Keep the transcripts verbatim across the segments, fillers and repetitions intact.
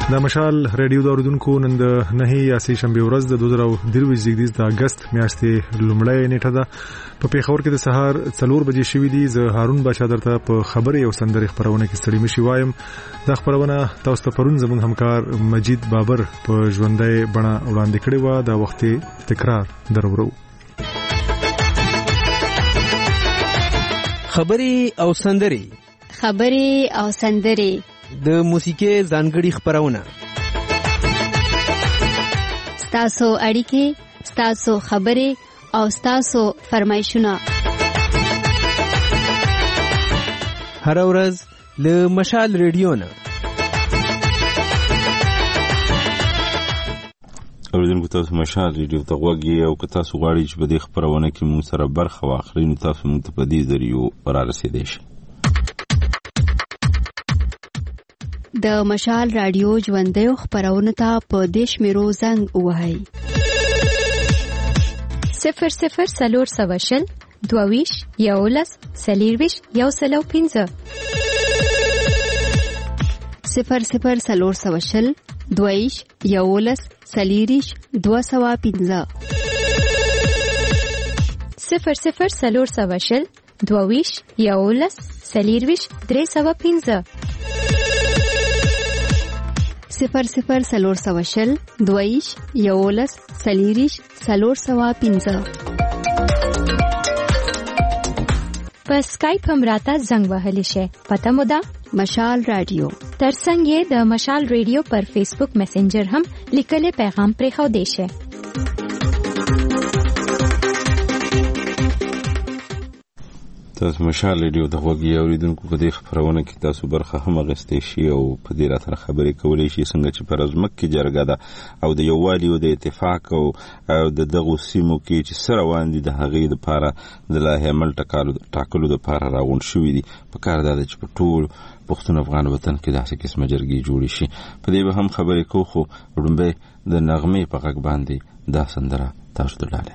د مشال ریډیو د اوریدونکو نن د نهي یا سه شنبه ورځ د دوه زره درویشت زیږدیز د اگست میاشتې لومړی نیټه ده. په پیښور کې د سهار څلور بجې شوې دي. زه هارون بچا درته په خبري او سندري خبرونه کې ستړي مشي وایم. دا خبرونه تاسو ته پرون زموږ همکار مجید بابر په ژوندۍ بڼه وړاندې کړې و. دا وخت تکرار درورو. خبري او سندري خبري او سندري د موسیقي ځانګړي خبرونه ستاسو اړیکې ستاسو خبري او ستاسو فرمایشونه هر ورځ له مشال ریډیو نه. اوریدونکو تاسو مشال ریډیو ته غوږی او که تاسو غواړئ چې په دې خبرونه کې موږ سره برخه واخلئ نو تاسو موږ ته په دې ذریعو را رسیدئ شئ. د مشال رادیو ژوندۍ خبرونه ته په دیش میرو زنګ وهاي صفر صفر سلور سواشل دویش یولس سلیرویش یو سلو پینزه صفر صفر سلور سواشل دویش یولس سلیریش دو سوا پینزه صفر صفر سلور سواشل دویش یولس سلیرویش درې سوا پینزه صفر صفر سلور سواشل دویش یولس سلیریش سلور سوا پینزه. په اسکایپ هم راته زنګ وهلی شي. پته مو ده مشال رادیو. ترڅنګ یې د مشال ریډیو پر فیسبوک میسنجر هم لیکلي پیغام پرې خو دی شي. تاسو مشال ریډیو د غوږی اوریدونکو په دې خبرونه کې تاسو برخه هم اخیستئ شئ او په دې راته خبرې کولای شئ څنګه چې پر ازمک کې جرګه ده او د یووالي او د اتفاق او د دغه سیمو کې چې سره واندي د هغې لپاره د لایحې عمل ټاکلو لپاره راغونډ شوي دي. په کار ده چې په ټول پښتون افغان وطن کې داسې قسمه جرګې جوړې شي. په دې به هم خبرې کوو خو وړاندې د نغمې په غږ باندې دا سندره تاسو ته لاله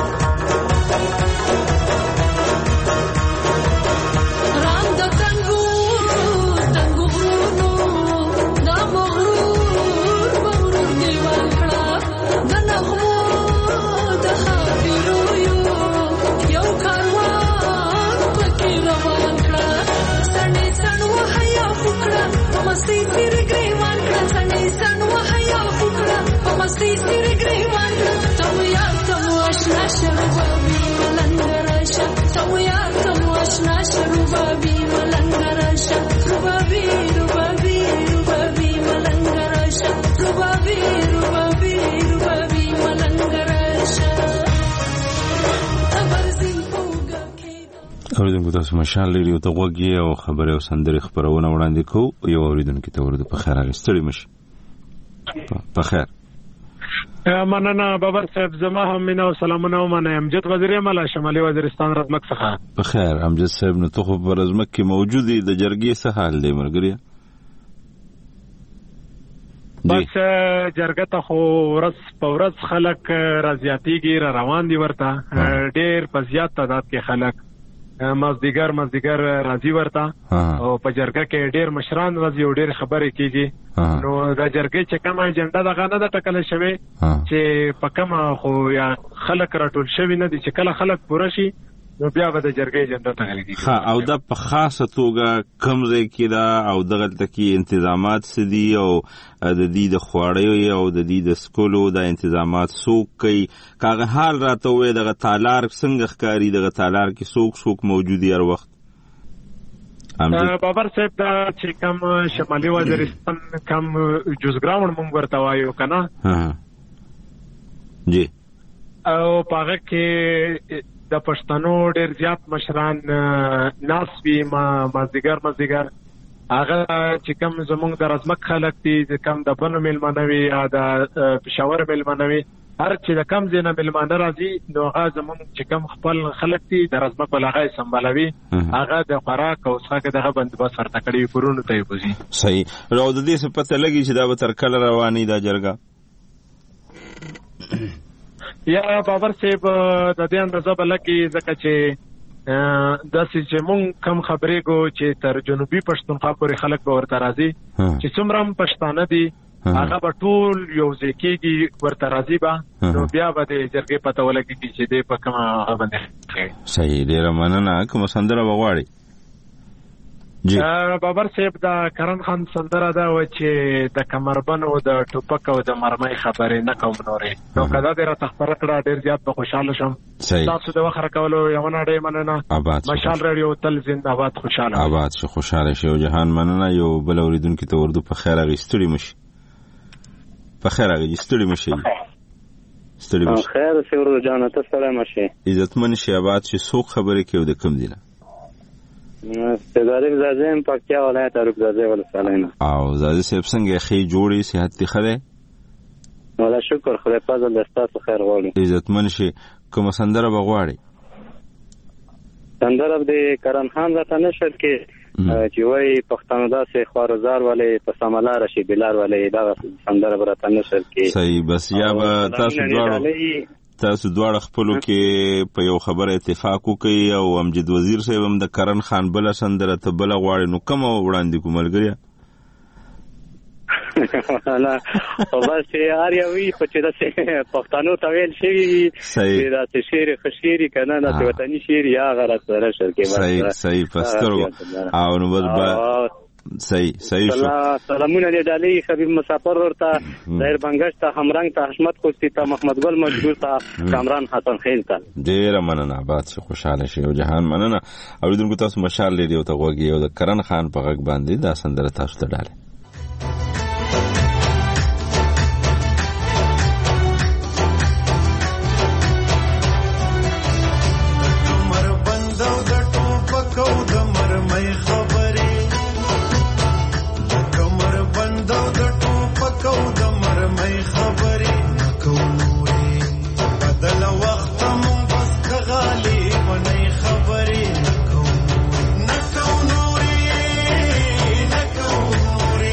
Rang da tango گریوان تم یار تم آشنا شروبابی ملنگراشا تم یار تم آشنا شروبابی ملنگراشا روبابی روبابی روبابی ملنگراشا روبابی روبابی روبابی ملنگراشا ابرزین پوگا اوریدونکو تاسو مشال لري او ته غوږی او خبره او سندري خبرونه وړاندې کو یو اوریدونکو ته ورته په خیر راستړي مش په خیر مننه بابر صاحب زما هم مینا او سلامونه ومنه امجد وزیر اعمال شمالي وزیرستان راتمک څخه په خیر امجد صاحب نو ته خو په رزمک کې موجود دي د جرګې څه حال دی مرګري بس جرګه ته خو ورځ په ورځ خلک راځياتيږي را روان دي ورته ډېر په زیات تعداد کې خلک مازدیګر مازدیګر راځي ورته او په جرګه کې ډېر مشران راځي او ډېر خبرې کیږي نو دا جرګې چې کومه اجنډا دغه نه د ټکل شوی چې په کومه خو یا خلک راټول شوی نه دي چې کله خلک پوره شي نو بیا به د جرګې اجنډا ټاکل کیږي ها او دا په خاصه توګه کوم ځای کې دا او دغه تکي تنظیمات سدي او د دې د خوړې او د دې د سکولو د تنظیمات څوک کوي کاغه حال راته وې دغه تالار څنګه ښکاری دغه تالار کې څوک څوک موجود هر وخت بابر صاحب دا چې کوم شمالي وزیرستان کوم جزګراوند مونږ ورته وایو کنه ها جی او پاغه کې د پښتنو ډېر زیات مشران ناس وی ما مازدیګر مازدیګر هغه چې کوم زمونږ د رزمک خلک دي چې کوم د بنو ملمنوي یا د پېښور ملمنوي هر چې د کم زینه ملمانه راځي نو هغه زمونږ چې کوم خپل خلک دي د رزمک بلغه سمبالوي هغه د خوراک او څښاک دغه بندوبست ورته کړی پرونو ته وځي صحیح راو د دې څه پته لګي چې دا به تر کله رواني دا جرګه یا بابر صاحب د دې اندازه بلکې ځکه چې د سې مونږ کم خبرې کو چې تر جنوبي پښتونخوا پورې خلک به ورته راځي چې څومره پښتانه دي هغه به ټول یو ځای کېږي ورته راځي به نو بیا به د جرګې پته ولګي چې دې په کومه هغه باندې صحیح ډېره مننه کومه سندره به غواړي جی بابر صاحب دا کرن خان سندره دا و چې د کمربند او د ټوپک او د مرمۍ خبرې نه کوم نورې نو کدا دې را تخبره کړه ډېر زیات به خوشاله شم تاسو د وخت راکولو یو نه ډېر مننه مشال رادیو تل زنده باد خوشاله آباد شو خوشاله شو جهان مننه یو بل اوریدونکو ته ورده په خیر غیستړي مشي په خیر غیستړي مشي ستړي مشي خیر سیورو جان ته سلام مشي عزتمن شي آباد شي سوق خبرې کوي د کم دینه استداریم زازیم پاکتیا ولایت اروپزازه ولسالینا او زازی صاحب څنګه خې جوړي صحت تی خره ولا شکر خدای فضل دستاسو خیر غواړي عزتمن شي کوم سندره بغواړي سندره د کرن خان راته نشر کې چې وای پښتانه داسې خوارزار ولې په سملا رشي بلار ولې دا سندره راته نشر کې صحیح بس یا به تاسو دواړو تاسو دواړه خپلو کې په یو خبره اتفاق وکړي او امجد وزیر صاحب هم د کرن خان بل سندره ته بل غواړي نو کوم وړاندې کوملګریا انا او بس یار یوي خو چې د پښتنو ته ویل شي چې دا شعر خشيري کنه د وطني شعر یا غلط سره شر کې صحیح صحیح پسترو او نو بس صحیح صحیح شو سلامونه دې ډالۍ حبیب مسافر ورته ظاهر بنگش ته همرنګ ته حشمت خوستی ته محمد ګل مجبور ته کامران حسن خیل ته ډیر مننه آباد شي خوشاله شي او جهان مننه اوریدونکو تاسو مشال لري او ته غوږی او د کرن خان په غږ باندې دا سندره تاسو ته ډاله نکو نوري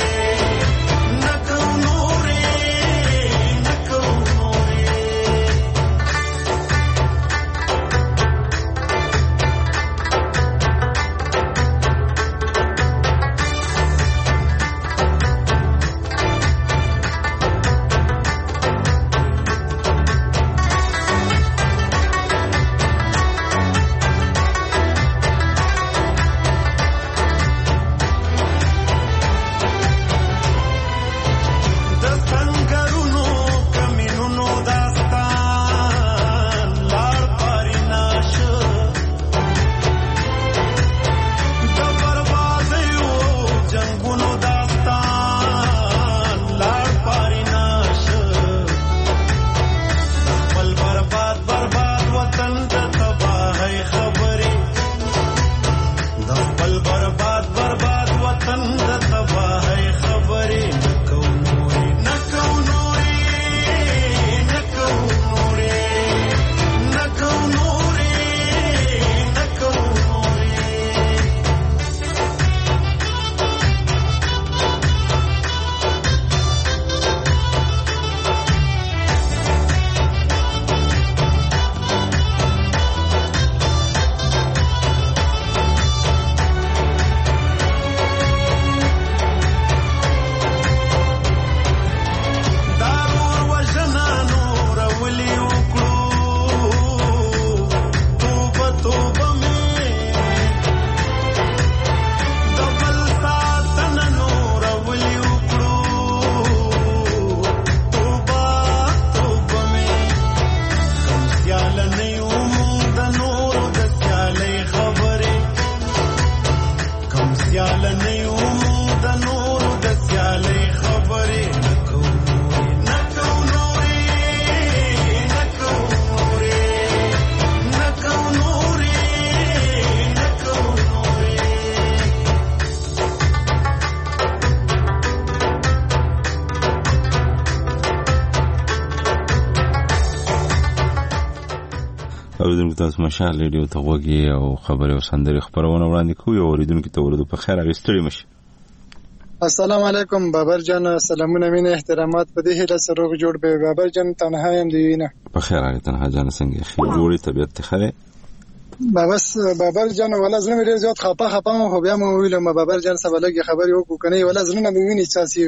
اوریدونکو تاسو مشال ریډیو ته وګورئ او خبري او سندري خبرونه وړاندې کوي. اوریدونکو ته ورته په خیر غوښتلی مشه. السلام علیکم بابر جان، سلامونه مینه احترامات په دې هله سره جوړ به بابر جان تنها يم دی نه په خیر راغی. تنها جان څنګه خې جوړی طبيعت ته خره بابس بابر جان ولا زنه ډیر زیات خپه خپه خو بیا مو ویل ما بابر جان سره لګي خبري وکړو کني ولا زنه مې ویني چاسي.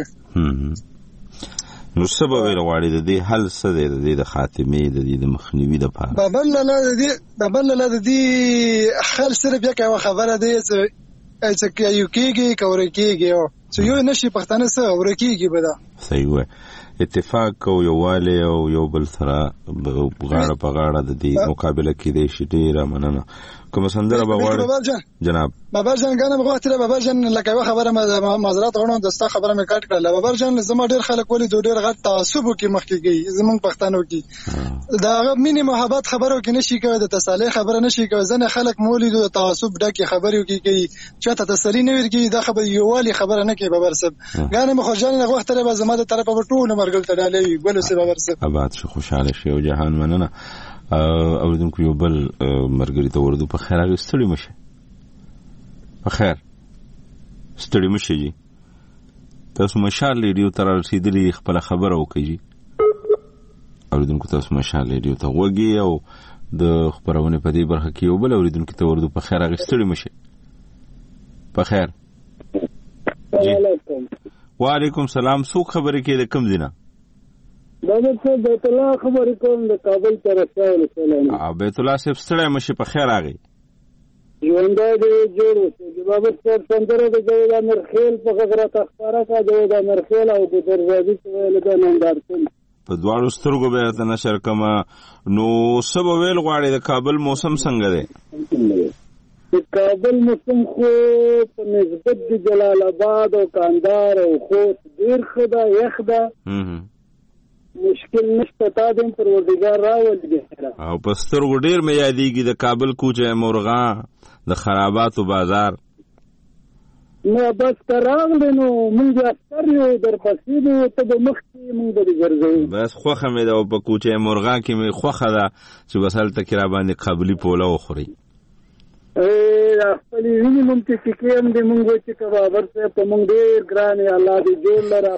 نو سبب ویل غواړي د دې حل څه دی د دې د خاتمه د دې د مخنیوي د پاره بابر لاله د دې بابر لاله د دې حل سره بیا کوي خبره دی چې چې یو کېږي کور کېږي او چې یو نشي پښتانه سره ور کېږي بدا صحیح وای. اتفاق او یووالی او یو بل سره غاړه په غاړه د دې مقابله کې دی شي. ډیره مننه. کوم سندره به غواړي جناب بابر جان؟ غانه بغوته بابر جان لکه یو خبره معذرت غواړم دستا خبره مې کټ کړل. بابر جان زما ډیر خلک ولې ډیر غټ تعصب کې مخ کېږي زمون پښتنو کې دا مینه محبت خبرو کې نشي کوي د تسالي خبره نشي کوي. ځنه خلک مولید د تعصب ډکه خبرو کې کوي چې ته تسلی نه ورګي دا خبره یووالي خبره نه کوي. بابر صاحب غانه مخ جان نه وخت له زما د طرفه ټول مرګل تډالې ګلو سه بابر صاحب اباد شو خوشاله شي او جهان مننه. اوریدونکو یو بل مرګري ته ورده په خیر راغی. ستړي مشه په خیر ستړي مشه جی. تاسو مشال ریډیو تر رسیدلی خپل خبره وکړي. اوریدونکو تاسو مشال ریډیو ته وګي او د خبرونه په دې برخه کې یو بل اوریدونکو ته ورده په خیر راغی. ستړي مشه په خیر جی. وعلیکم سلام. څوک خبرې کې د کم دینه؟ بابا صاحب بیت الله خبرې کوم د کابل طرفه. سلام بیت الله صاحب ستړی مشه په خیر راغی. ژوند دې جوړ وي. بابا صاحب څنګه د جوړ امر خیل په غره تخاره کا جوړ امر خیل او د دروازې ویل د نندارتون په دواړو سترګو به ته نشر کما. نو سبا ویل غواړي د کابل موسم څنګه دی؟ د کابل موسم خو په نسبت د جلال آباد او کاندار او خوست ډیر خدا یخ ده. مشکل نشته تا دې پروردګار راولږي او پستر ګډیر مې یادېږي د کابل کوچه مرغان د خراباتو بازار نو بس تراغله نو موږ اکثر یو در پسې نو ته د مخ کې موږ د ګرځو بس خوخه مې دا په کوچه مرغان کې مې خوخه ده چې وسل تکرا باندې قابلی پوله وخوري. اے خپل ویني مونږ چې کېم دې مونږ چې کبا ورته په مونږ ډېر ګران الله دې جوړ لرا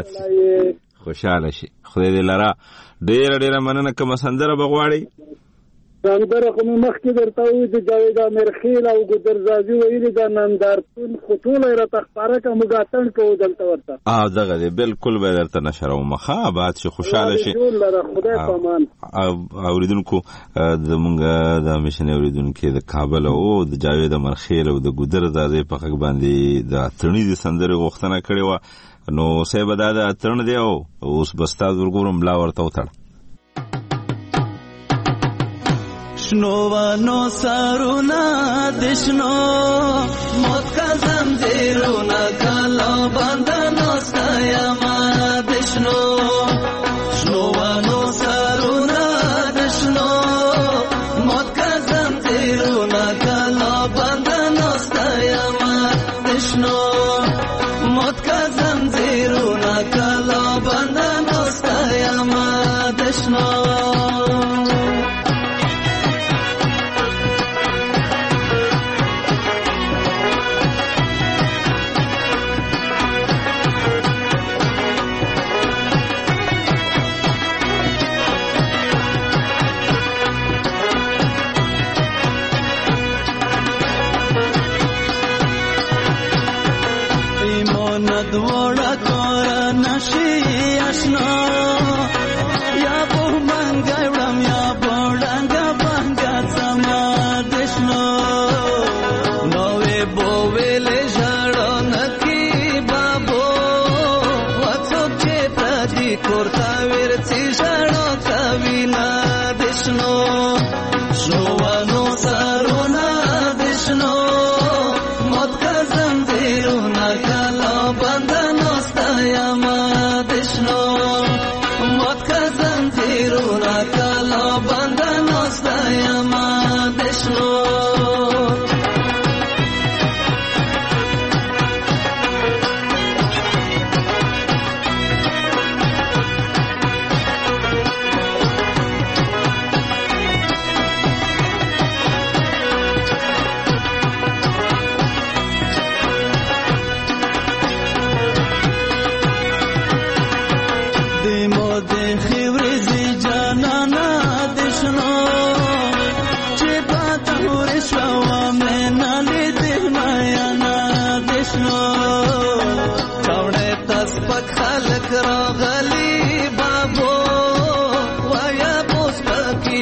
خوشاله شي. خدای دې لرا. ډېر ډېر مننه. کوم سندره بغواړي؟ سندره خو مخ کې درته وې د جاوید امیر خیل او ګدرزازي ویلي د نندارتون خطوله را تخبره کا مګاتن کو دلته ورته اه دغه دې بالکل به درته نشرو مخه بعد شي خوشاله شي. خدای پامان. اوریدونکو د مونږ د مشن اوریدونکو د کابل او د جاوید امیر خیل او د ګدرزازي په حق باندې د ترنی د سندره غوښتنه کړې و. نو سه به دا ترن دی او اوس بستا ورګورم لا ورته وتړ. شنوانو سارونا دشنو موت کا زنجیرونا کالا بندنو ستایما دشنو شنوانو سارونا دشنو موت کا زنجیرونا کالا بندنو ستایما دشنو موت کا زنجیرونا کالا بندنو ستایما دشنو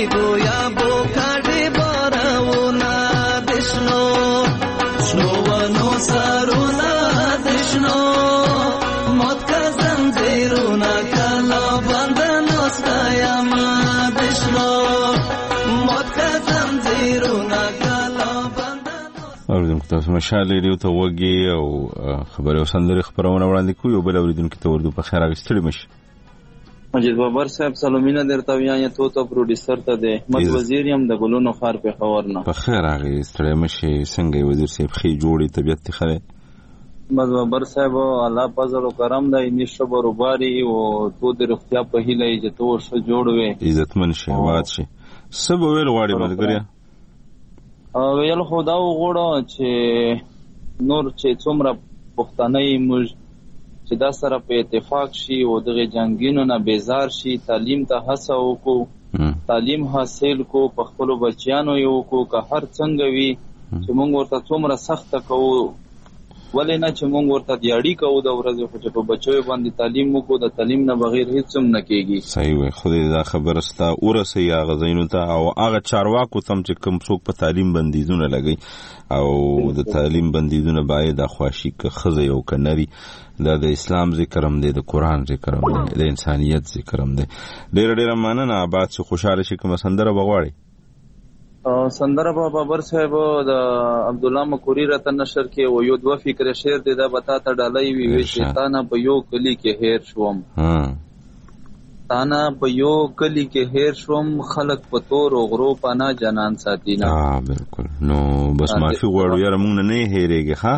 گویا بو کاډي بارونه دشنو شنو ونو سرونه دشنو موت کا زنجیرونه کلا بندنو ستایما دشنو موت کا زنجیرونه کلا بندنو. اوریدونکو تاسو مشال ریډیو ته وګي او خبري او سندري خبرونه وړاندې کوي او بل اوریدونکو ته ورته په خیر راغستړي مشي. مجید بابر صاحب سلامینه درته ویایم ته ته پروډوسر ته دی مت وزیر يم د ګلونو خار په خبر نه په خیر راغستړي مشي. څنګه وزیر صاحب خې جوړي طبيعت خره مجید بابر صاحب الله فضل او کرم دی نشه بروباري او تو د رختیا په هیله چې تو ورسره جوړ وې عزتمن شي واد شي سبا ویل واړی ملګری او ویل خدا وغوړو چې نور چې څومره پښتني موږ چې دا سره په اتفاق شي او دغه جنگینو نه بیزار شي تعلیم ته هڅه وکړو تعلیم حاصل کو په خپل بچیانو یو کو که هر څنګه وي چې موږ ورته څومره سخت کوو ولې نه چې موږ ورته دیاړي کوو د ورځې خو چې په بچو باندې تعلیم وکړو د تعلیم نه بغیر هیڅ هم نه کېږي. صحیح وي خدای دا خبره ستا ورسې یا غزینو ته او هغه چارواکو تم چې کوم څوک په تعلیم بندیزونه لګي او د تعلیم بندیزونه باید د خواشي که خزه یو کنري دا د اسلام ذکرم دی د قران ذکرم دی د انسانيت ذکرم دی. ډېر ډېر مننه آباد شي خوشاله شي کوم سندره بغواړي. سندره بابا بر صاحب د عبد الله مکوری راتن نشر کې و یو دوه فکر شعر دی دا بتا ته ډالۍ وی وی شیطان په یو کلی کې هیر شوم ها تانا په یو کلی کې هیر شوم خلق په تور او غرو پانا جنان ساتینا. ها بالکل نو بس معافي غواړو یاره مونږ نه هېریږي ها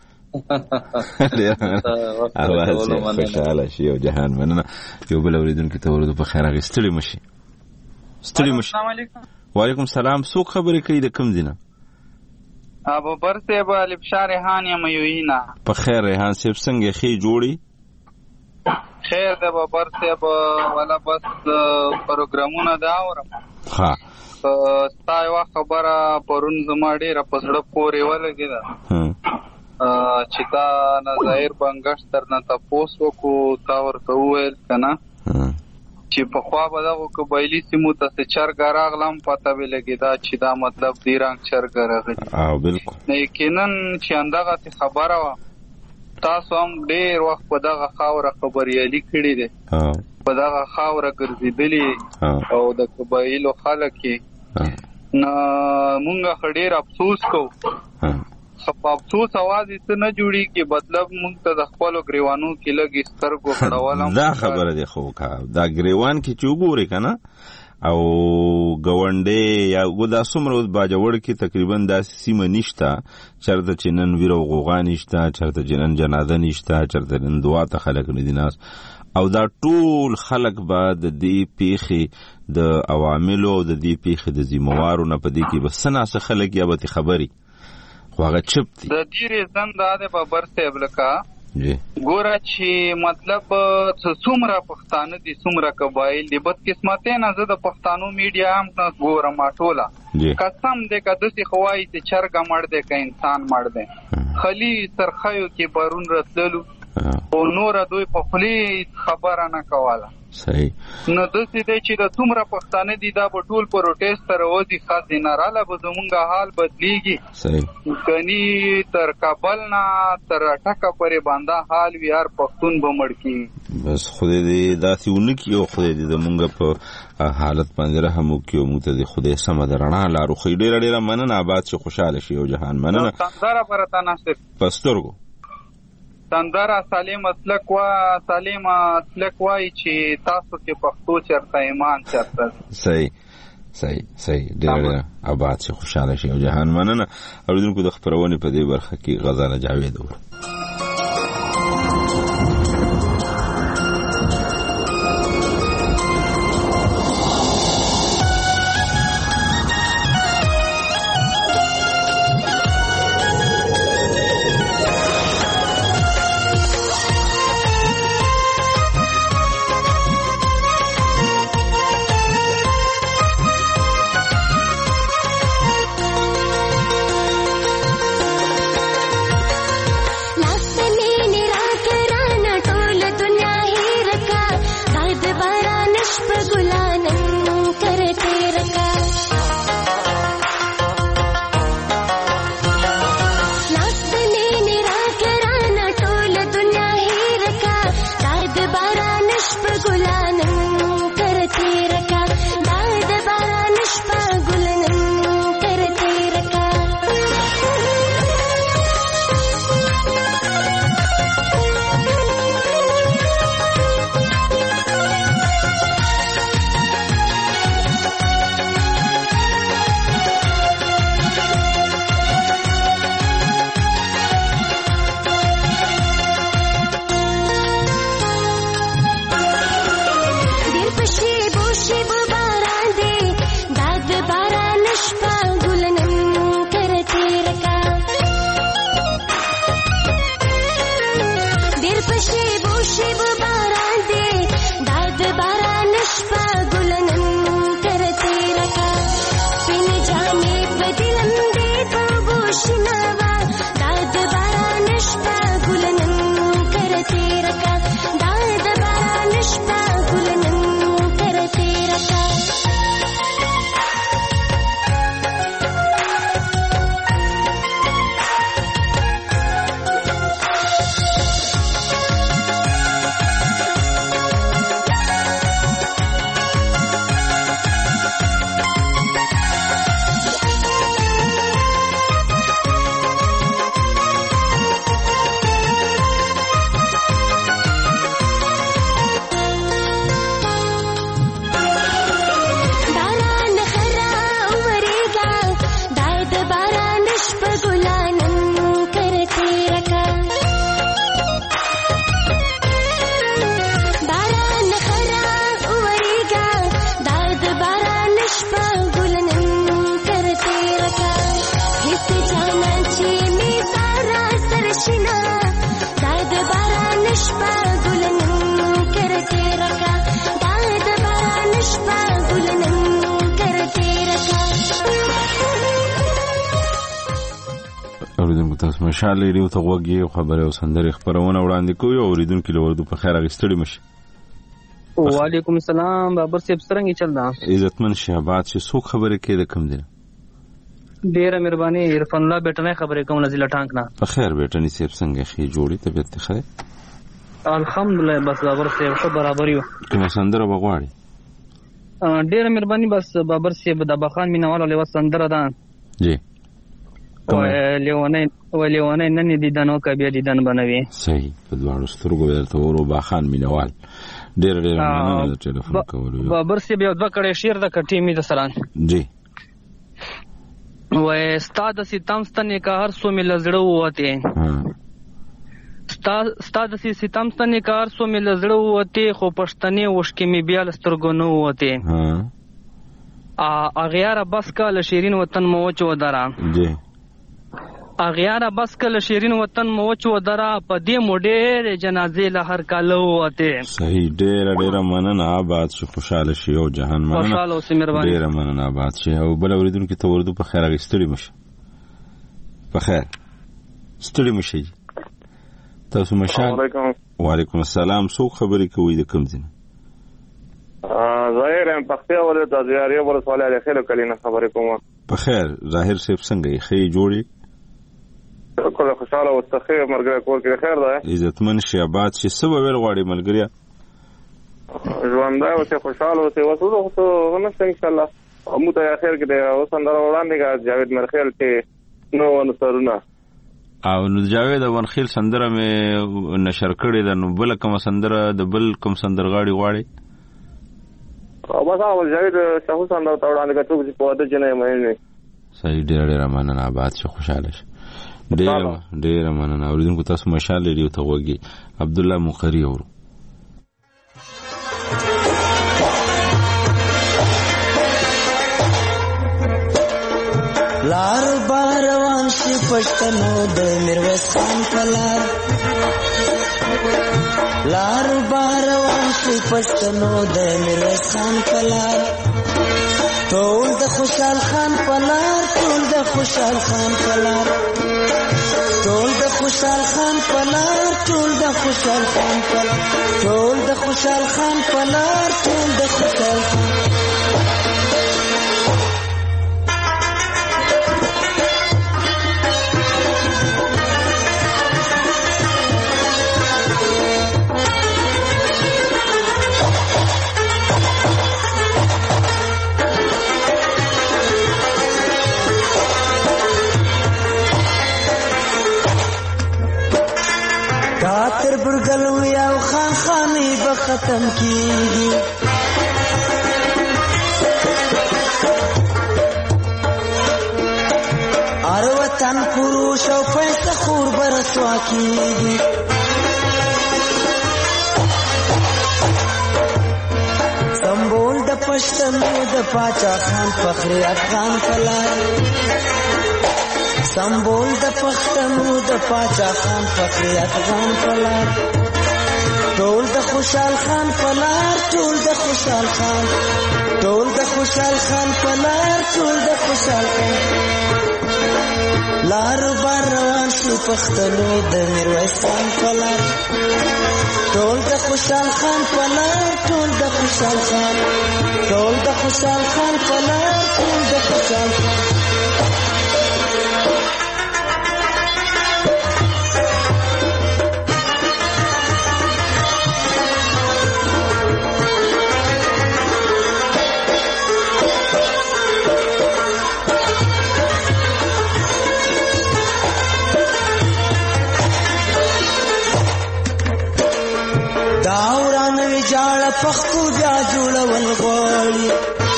اواز خوشاله شي او جهان مننه. یو بل اوریدونکو ته ورته په خیر غستړي مشي ستړي مشي. السلام علیکم. وعلیکم سلام. څوک خبرې کوي د کوم دینه؟ ابو بر صاحب البشار ریحان یم یوینا. په خیر ریحان صاحب څنګه خې جوړي؟ خیر د ابو بر صاحب ولا بس پروګرامونه دا اورم. ها ستا یو خبره پرون زما ډیره په زړه پورې ولګیده چې تا نظایر بنګش تر نه تاسو کو تا ورته وویل کنه چې په خوا به دغه قبایلی سیمو ته چرګ راغلم پته به لګیدا چې دا مطلب دی رنګ چرګ راغلی. او بالکل یقینا چې اندغه خبره وا تاسو هم ډیر وخت په دغه خاوره خبريالي کړی دی په دغه خاوره ګرځیدلی او د قبایلو خلک نه مونږه ډیر افسوس کوو خپ افسوس आवाज ته نه جوړي کې مطلب مونږ ته د خپل غریوانو کې لګي سترګو خړولم دا خبره دی خو کا دا غریوان کې چوغوري کنه او گاونډي یا ګدا سمرو باجوړ کې تقریبا د سیمه نشتا چرته چنن ویرو غوغا نشتا چرته جنن جنازه نشتا چرته نن دعا ته خلک نه دیناس او دا ټول خلک بعد د دې پیخي د عواملو او د دې پیخي د ذمہوارو نه پدې کې بس نه خلک یا به خبري خواغه چپ دي د دې رزن د بابر صاحب لکه جی ګوره چې مطلب څومره پښتانه دي څومره قبایل دي بد قسمت نه زه د پښتانو میډیا هم نه ګورم ټوله قسم دې کده سي خوای چې چرګ مړ دې ک انسان مړ دې خلی سرخایو کې بارون راتللو او نور دوی په خلی خبره نه کوله صحیح نو د دې چې د څومره پښتانه دي دا په ټول پروټیست تر وځي خاص جنراله به زمونږه حال بدلیږي صحیح کني تر کابل نه تر ټکا پرې باندې حال ویار پښتون بمړ کی بس خدای دې داسې ونکي او خدای دې زمونږه په حالت باندې رحم وکړي او موږ ته دې خدای سم درنا لارو خې ډېر ډېر مننه آباد شي خوشاله شي او جهان مننه سندره برته نشته پسترګو سندره سالم اسلک وا سالم اسلک وای چې تاسو کې پښتو چرته ایمان چرته صحیح صحیح صحیح ډېر آباد شي خوشاله شي او جهان مننه اوریدونکو د خبرونه په دې برخه کې غزاله جاوید اور La مشال ریډیو ته وګورئ خبره او سندره خبرونه وړاندې کوي او اوریدونکو له ورته په خیر غستړي مشي. وعلیکم السلام بابر صاحب څنګه چل دا عزتمن شهباز چې څوک خبره کوي د کوم دی؟ ډیره مهرباني عرفان الله بیٹنه خبره کوم نزله ټانک نه. په خیر بیٹنی صاحب څنګه خې جوړی طبيعت ښه؟ الحمدلله بس بابر صاحب خو برابر یو. کوم سندره وغواړي؟ ډیره مهرباني بس بابر صاحب د بخان مینوالو له سندره ده. جی. لیونه لیونه نن دیدنو کبه دیدن بنوي. صحیح په دواړو سترګو ورته ورو بخان مینوال. ډیر ډیر مننه د ټلیفون کولو. بابر صاحب یو دوه کړه شیر د کټی می د سلام. جی. و استاد ستم ستنه کا هر سو مل زړه وته. استاد سی ستم ستنه کا هر سو مل زړه وته خو پښتنې وشکې می بیا لسترګو نو وته. ها. ا اغیار بس کا شیرین وطن مو چو درا. جی. اغیار بس کله شیرین وطن مو چو درا په دې موډې جنازې له هر کالو وته. صحیح ډېر ډېر مننه آباد شو خوشاله شي او جهان مننه خوشاله اوسې مهرباني ډېر مننه آباد شي او بل اوریدونکو ته ورته په خیر غستړي مشه په خیر ستړي مشه تاسو مشه. وعلیکم السلام څوک خبرې کوي د کوم ځای؟ ظاهر هم پختیا ولې د زیارې ورسواله د خیر کلینه خبرې کوم. په خیر ظاهر صاحب څنګه یې خې جوړي؟ کله خوشاله او تخیر مرګ کور کې خیر ده. عزتمن شهباز چې سبا ویل غواړي ملګریا ژوندای او ته خوشاله او ته وسوله خو نه څنګه ان شاء الله مو ته اخر کې ده او سندره وړاندې کا جاوید مرخیل ته نو ونصرونه او نو جاوید ونخیل سندره مې نشر کړې ده. نو بل کوم سندره د بل کوم سندرغاړي غواړي؟ او بس اول جاوید شاهو سندره وړاندې کا څوک چې په واده جنې مې نه. صحیح ډېر ډېر مننه آباد شو خوشاله شي. ډېر ډېر مننه اوریدونکو تاسو مشال ریډیو ته وګورئ. عبد الله مقری اورو. لار باروان شي پښتنو د میرویس خان پلار لار باروان شي پښتنو د میرویس خان پلار ټول د خوشحال خان پلار ټول د خوشحال خان پلار ټول د خوشحال خان پلار ټول د خوشحال خان پلار ټول د خوشحال خان پلار ټول د خوشحال خان کاتر برګلوي او خان خاني به ختم کیږي ار وطن پروش او پیسه خور برسوا کیږي سمبول د پښتنو د پاچا خان فخر افغان پلار سمبول د پښتنو د پاچا خان فخر افغان پلار ټول د خوشحال خان پلار ټول د خوشحال خان ټول د خوشحال خان پلار ټول د خوشحال خان لار بار روان شو پښتنو د میرویس خان پلار ټول د خوشحال خان پلار ټول د خوشحال خان ټول د خوشحال خان پلار ټول د خوشحال خان پختو بیا جوړول غواړي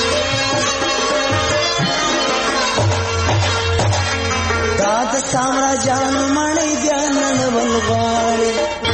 دا د سامراجانو مړی بیا ننول غواړي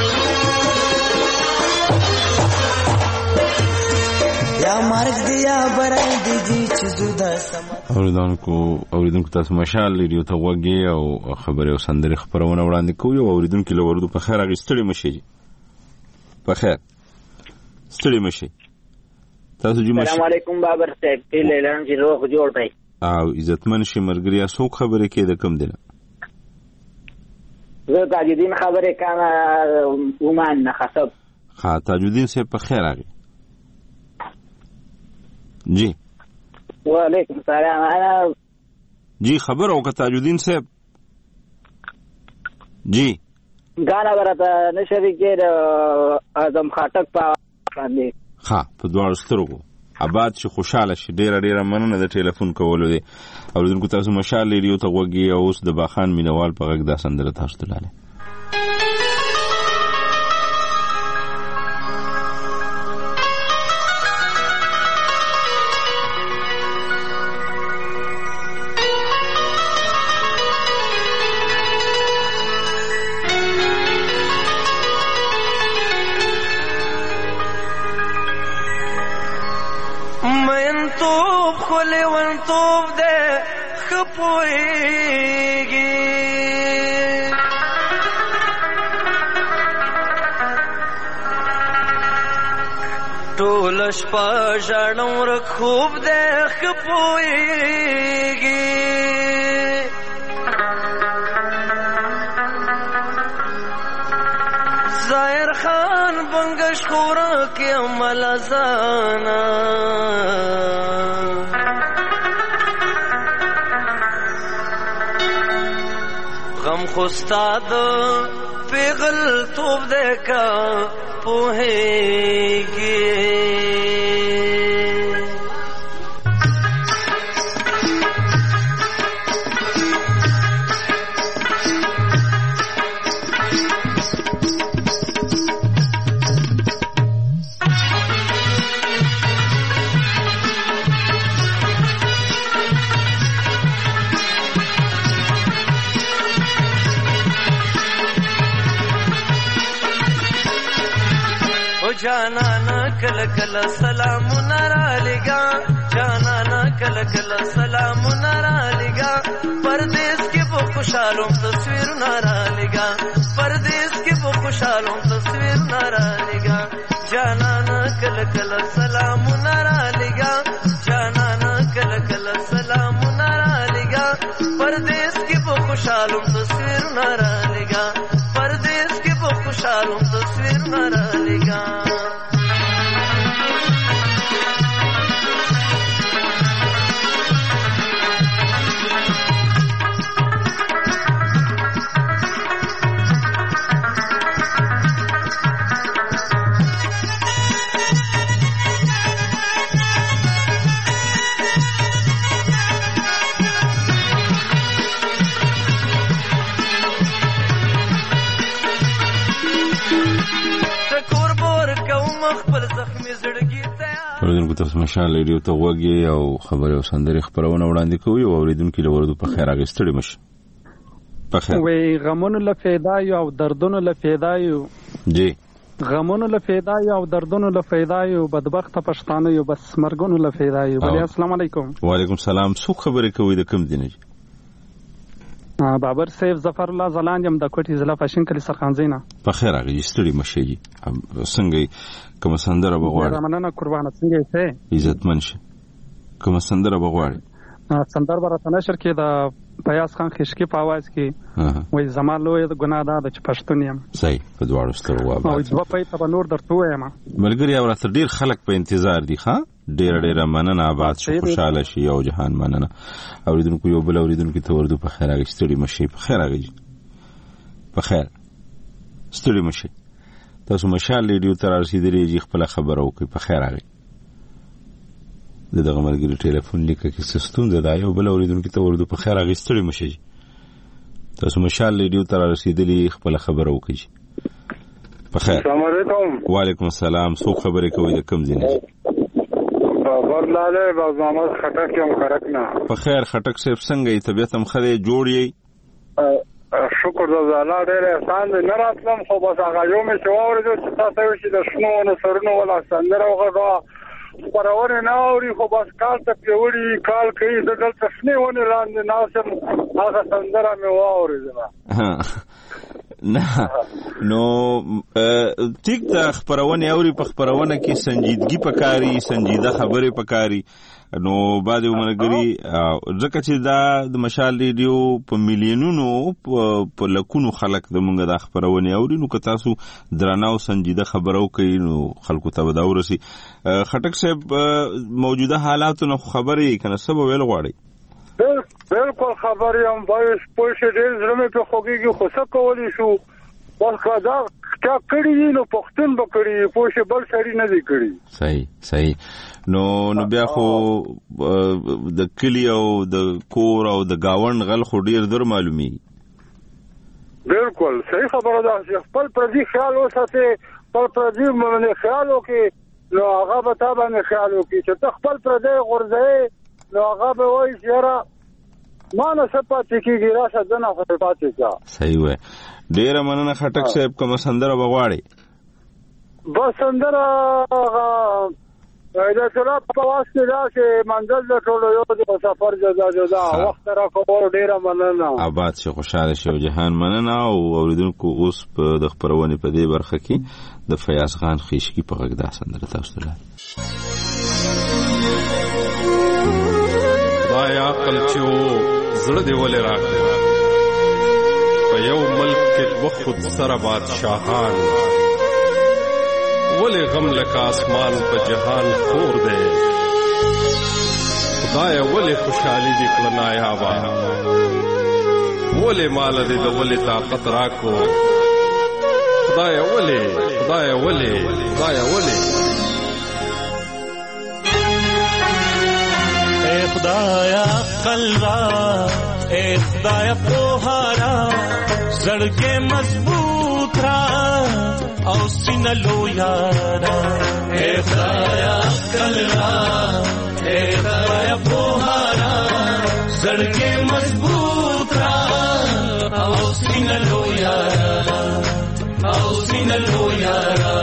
یا مرګ دی یا برای دی چې زوده سم. اوریدونکو اوریدونکو تاسو مشال ریډیو ته وګورئ او خبري او سندري خبرونه وړاندې کوي او اوریدونکو له ورته په خیر غستړي مشي په خیر ستړي مشي تاسو جمع. السلام علیکم بابر صاحب ټول اعلان چې روغ جوړ دی او عزتمن شي مرګریا څوک خبرې کې د کم دی؟ زه تاجدین خبرې کوم عمان نه خصب. ها تاجدین صاحب په خیر راغی. جی وعلیکم السلام. انا جی خبر او که تاجدین صاحب جی غانا ورته نشری کې د اعظم خاټک په باندې ها په دواړو سترګو آباد شي خوشاله شي. ډیره ډیره مننه د ټلیفون کولو دی. اوریدونکو تاسو مشال ریډیو ته غوږی او اوس د باخان مینوال په غږ دا سندره تاسو ته لاله. شپا ژړم را خوب دې خپويږي ظاهر خان بنگش خورا کې عمل زانا غم خوستاد پیغل توب دې کا پوهیږي. جانانا کل کل سلام نرا لگا جانانا کل کل سلام نرا لگا پردیس کی وہ خوشحالوں تصویر نرا لگا پردیس کی وہ خوشحالوں تصویر نرا لگا جانانا کل کل سلام نرا لگا جانانا کل کل سلام نرا لگا پردیس کی وہ خوشحالوں تصویر نرا لگا پردیس کی وہ خوشحالوں تصویر نرا لگا. اوریدونکو تاسو مشال ریډیو ته غوږی او خبري او سندري خبرونه وړاندې کوي او اوریدونکو له ورودو په خیر راغستړي مش په خیر وي غمونو له فایده یو او دردونو له فایده یو جی غمونو له فایده یو او دردونو له فایده یو بدبخت پښتانه یو بس مرګونو له فایده یو. بل السلام علیکم. وعلیکم السلام. څو خبرې کوي د کوم دینه بابر سیف ظفر الله زلان یم د کوټي ضلع فاشن کلی سرخانزینا په خیر راغستړي مشي څنګه کوم سندره بغواړي رمنانه قربانه څنګه یې عزتمن شي کوم سندره بغواړي سندر برته نشر کې د پیاس خان خشکی په आवाज کې وای زما لوی د ګناه ده چې پښتون یم. صحیح په دواړو سترګو او دوه پې ته نور درته وایم ملګری او راته ډیر خلک په انتظار دي. ښا ډیر ډیر مننه آباد شو خوشاله شي او جهان مننه. اوریدونکو یو بل اوریدونکو ته ورته په خیر راغستړي مشي په خیر راغی په خیر ستړي مشي. تاسو مشال ریډیو ته رسیدلې خپل خبر او په خیر راغی. دغه ملګری ټلیفون لیکه کې سستون ده یو بل اوریدونکو ته ورته په خیر راغستړي مشي. تاسو مشال ریډیو ته رسیدلې خپل خبر او کوي په خیر. السلام علیکم. وعلیکم السلام. څو خبرې کوي د کم ځینې خبرلاله باز محمد خټک یم خړکنه. په خیر خټک صاحب څنګه یې طبيعت هم خله جوړ یې؟ شکر د الله ډېر احسان دی. نه راتلم خو بس هغه یو مې چې واورېدو چې تاسو یې چې د شنو ونو سرونو ولا سندره وغږه خبرونه نه اوري خو بس کال ته پیوړي کال کوي د دلته شنو ونو لاندې ناسم هغه سندره مې واورېدله. نه نو ټیک ته خبرونه اوري په خبرونه کې سنجیدګي پکاري سنجیده خبره پکاري نو بعد عمرګری ځکه چې دا د مشال ریډیو په میلیونونو په لکونو خلک د مونږ د خبرونه اوري نو که تاسو درنه او سنجیده خبرو کوي نو خلکو ته ودا ورسي خټک صاحب موجوده حالاتو نو خبرې کنه سبب ویل غواړي بالکل خبرې هم وایي پوه ډېر زړه په خوږیږي خو څه کولی شو بس دا چا کړي نو پښتون به کړي پوه بل سړي نه دی کړي صحیح صحیح نو نو بیا خو د کلی او د کور او د گاوند غل خو ډیر در معلومي بالکل صحیح خبره ده چې خپل پردي خیال وساتي خپل پردي باندې خیال وکړي نو هغه به تا باندې خیال وکړي چې ته خپل پردي غورځې نو هغه به وایي چې را ما نه سپاتې کېږي راشه دنه خو پاتې کا صحیح وای ډیر مننه خټک صاحب کوم سندره بغواړي بس سندره دا ټول په واسطه دا چې منځل د ټولو یو د سفر جدا جدا وخت را کوو ډیر مننه آباد شي خوشاله شي جهان مننه او اوریدونکو اوس په د خبرونه په دې برخه کې د فیاض خان خیشکی په غږ دا سندره تاسو ته وای عقل چې زړه دی ولې راکړه په یو ملک کې وخت سره بادشاہان ولې غم لکه اسمان په جهان خور دی خدای ولې خوشحالي دې کړه نایابه ولې مال دې د ولې طاقت راکو خدای ولې خدای ولې خدای ولې اے خدایا عقل را اے خدایا پوهارا زړګې مضبوط را او سینه لو یارا اے خدایا عقل را اے خدایا پوهارا زړګې مضبوط را او سینه لو یارا او سینه لو یارا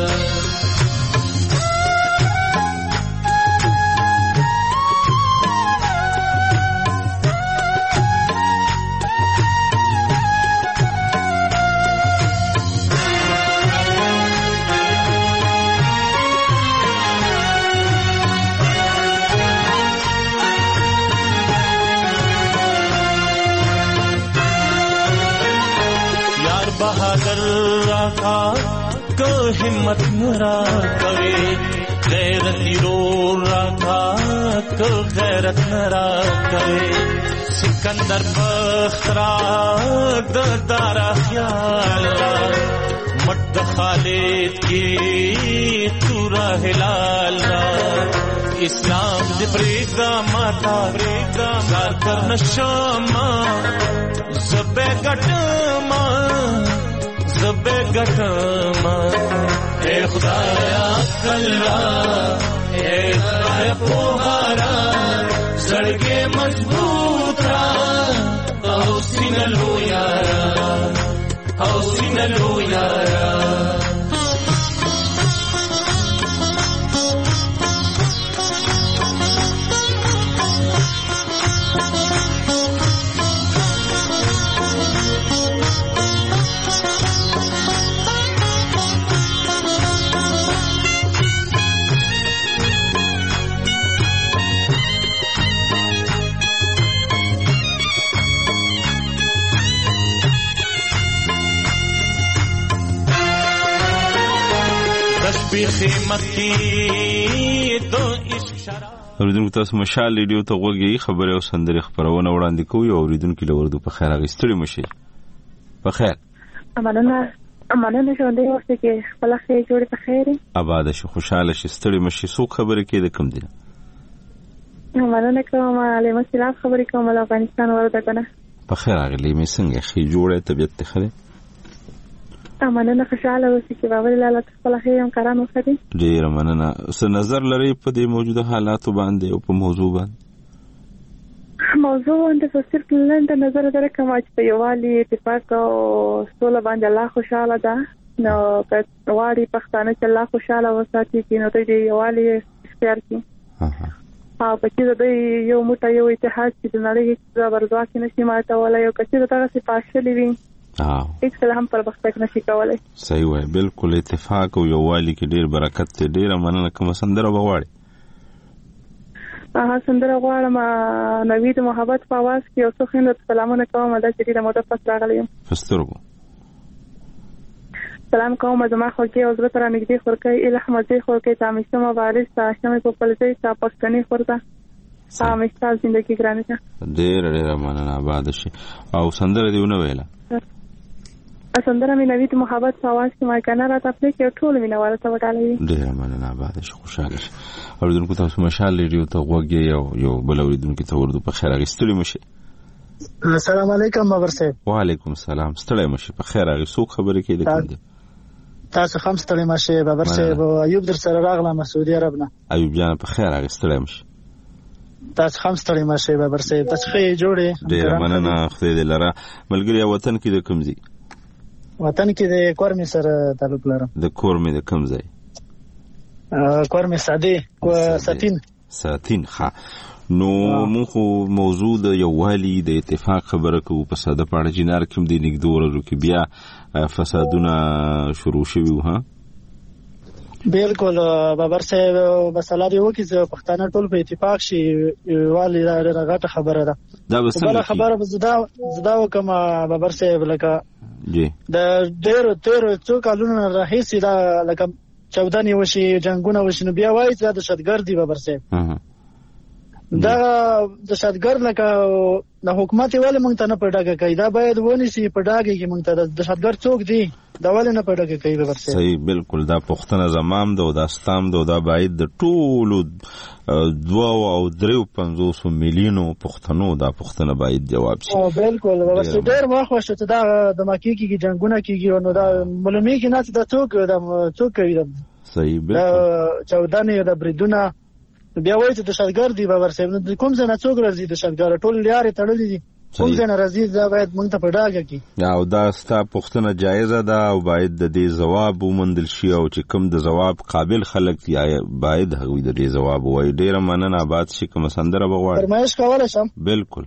बहादुर राखा को हिम्मत नरा करे गैरती रो राखा को गैरत नरा करे सिकंदर बख्तरा दारा ख्याल मट खालिद की तूरा हिलाल इस्लाम दे प्रेदा माता प्रेदा सार करना शामा ज़बे गटमा ज़बे गटमा ए खुदाया कल्ला ए खुदाया पोहारा सड़के मजबूत रा औ सीना लो यारा औ सीना लो यारा اوریدونکو تاسو مشال ریډیو ته غوږی خبره او سندره خبرونه وړاندې کوي او اوریدونکو له ورده په خیر غوښتلی مشي په خیر امانه امانه ژوندې اوسه کې خپل خیر جوړ په خیر آباد شي خوشاله شي ستړي مشي سو خبره کې د کم دي امانه کوم علي مسلا خبرې کوم له افغانستان ورته کنه په خیر غلي مې څنګه خې جوړه طبيعت ته خره مننه خوشاله اوسئ چې باور لاله خپل خیر هم کاران وکړي ډیر مننه څه نظر لري په دې موجوده حالاتو باندې او په موضوع باندې موضوع باندې صرف لنډه نظر درکوم چې په یووالي اتفاق او سوله باندې الله خوشاله ده نو که واړي پښتانه چې الله خوشاله وساتي چې نو دوی د یووالي اختیار کړي او په چې دوی یو موټی یو اتحاد چې د نړۍ زبر ځواک نشي ماتولی او که چې دغسې پاشلي وي هیڅ کله هم پرمختګ نشي کولای. صحیح وای، بالکل اتفاق او یووالي کې ډیر برکت دی. ډیره مننه. کوم سندره وغواړي؟ هغه سندره غواړم نوید محبت په आवाज کې او څو خندت سلامونه کوم دا چې ډیره موده پس راغلی یم. فسترګو سلام کوم زما خو کې او زړه تر نږدې خورکې الحمد دې خورکې تامیسته مبارک تاسو په پلځي تاسو پښتني خورته تامیسته زندگی ګرانه ډیر ډیر مننه. آباد شي. او سندره دیونه ویله سندره مې نوید محبت په आवाज کې ما کنه راته خپل کې ټول مینه واره ته وټالې. ډیر مننه. آباد شي. خوشاله شي. اوریدونکو تاسو مشال ریډیو ته وګورئ یو یو بل اوریدونکو ته ورته په خیر اغستلی مشي. السلام علیکم بابر صاحب. وعلیکم السلام. ستړی مشي. په خیر اغې څوک خبرې کوي د کوم دي؟ تاسو هم ستړی مشي بابر صاحب. ایوب در سره راغلم سعودي عرب نه. ایوب جان په خیر اغې ستړی مشي. تاسو هم ستړی مشي بابر صاحب. تاسو ښه جوړې. ډیر مننه. خدای دې لره. ملګری وطن کې د کوم ځای؟ وطن کې د کورمې سره تعلق لرم. د کورمې د کوم ځای؟ کورمې ساده کو ساتین ساتین. ها نو موږ موضوع د یووالي د اتفاق خبره کوو په ساده پاړه جنار کوم دی نګدو ورو کې بیا فسادونه شروع شوي وو. ها بالکل بابر صاحب مسله دی وکي چې پښتانه ټول په اتفاق شي والی راغټه خبره ده. دا بل خبره زدا زدا وکم بابر صاحب لکه جی د ډېر تیر څو کالونو راهیسې دا لکه چودہ نیوشي جنگونه وشي نو بیا وایي چې د شتګر دی بابر صاحب. دا د شتګر لکه د حکومت ولې مونږ ته نه پډاګه کوي؟ دا باید ونیسي پډاګه کې مونږ ته د شتګر څوک دی دا ولې نه پډاګه کوي بابر صاحب؟ صحیح بالکل. دا پښتنه زمام ده او دا ستام ده. دا باید د ټولو دوه او درې پنځوس میلیونو پښتنو دا پښتنه باید جواب شي. او بالکل بابر صاحب ډېر وخت وشو چې دا د مکی کې جنگونه کیږي نو دا ملمي کې نه دا څوک دا څوک کوي. صحیح بالکل. چودہ نه د بریدونه بیا وایي چې د شتګر دی بابر صاحب. نو کوم ځای نه څوک راځي د شتګر؟ ټول لارې تړلې دي. کوم ځای نه راځي دا باید مونږ ته پډاګه کی. او دا ستا پوښتنه جایزه ده او باید د دې ځواب ومندل شي او چې کوم د ځواب قابل خلک دی باید هغوی د دې ځواب وایي. ډیره مننه. آباد شي. کوم سندره بغواړي؟ فرمایش کولی شم؟ بالکل.